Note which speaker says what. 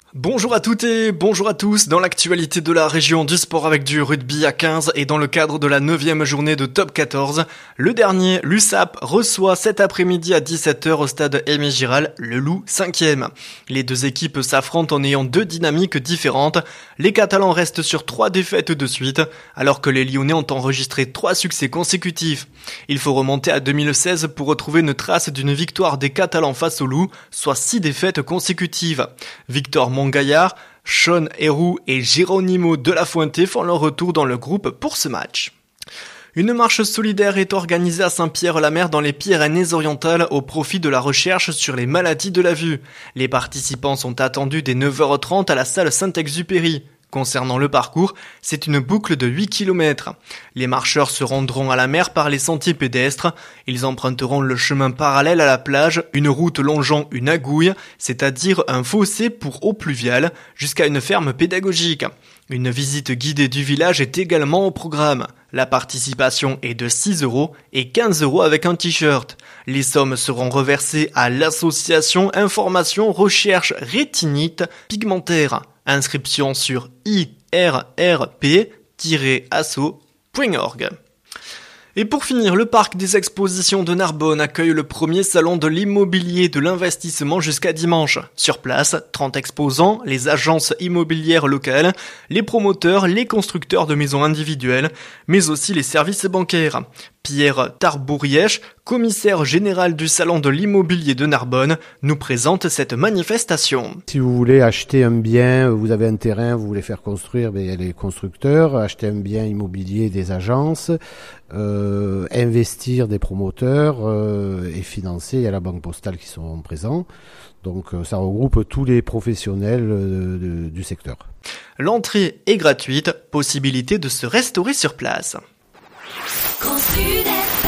Speaker 1: Bonjour à toutes et bonjour à tous. Dans l'actualité de la région du sport avec du rugby à 15 et dans le cadre de la 9e journée de Top 14, le dernier, l'USAP, reçoit cet après-midi à 17h au stade Aimé Giral, le Loup 5e. Les deux équipes s'affrontent en ayant deux dynamiques différentes. Les Catalans restent sur 3 défaites de suite, alors que les Lyonnais ont enregistré 3 succès consécutifs. Il faut remonter à 2016 pour retrouver une trace d'une victoire des Catalans face au Loup, soit 6 défaites consécutives. Victor Montgaillard, Sean Héroux et Geronimo de la Fuente font leur retour dans le groupe pour ce match. Une marche solidaire est organisée à Saint-Pierre-la-Mer dans les Pyrénées-Orientales au profit de la recherche sur les maladies de la vue. Les participants sont attendus dès 9h30 à la salle Saint-Exupéry. Concernant le parcours, c'est une boucle de 8 km. Les marcheurs se rendront à la mer par les sentiers pédestres. Ils emprunteront le chemin parallèle à la plage, une route longeant une agouille, c'est-à-dire un fossé pour eau pluviale, jusqu'à une ferme pédagogique. Une visite guidée du village est également au programme. La participation est de 6 € et 15 € avec un t-shirt. Les sommes seront reversées à l'association Information Recherche Rétinite Pigmentaire. Inscription sur irrp-asso.org. Et pour finir, le parc des expositions de Narbonne accueille le premier salon de l'immobilier de l'investissement jusqu'à dimanche. Sur place, 30 exposants, les agences immobilières locales, les promoteurs, les constructeurs de maisons individuelles, mais aussi les services bancaires. Pierre Tarbourièche, commissaire général du salon de l'immobilier de Narbonne, nous présente cette manifestation.
Speaker 2: Si vous voulez acheter un bien, vous avez un terrain, vous voulez faire construire, il y a les constructeurs, acheter un bien immobilier des agences, investir des promoteurs et financer, il y a la banque postale qui sont présents. Donc ça regroupe tous les professionnels du secteur.
Speaker 1: L'entrée est gratuite, possibilité de se restaurer sur place.
Speaker 3: Grand Sud.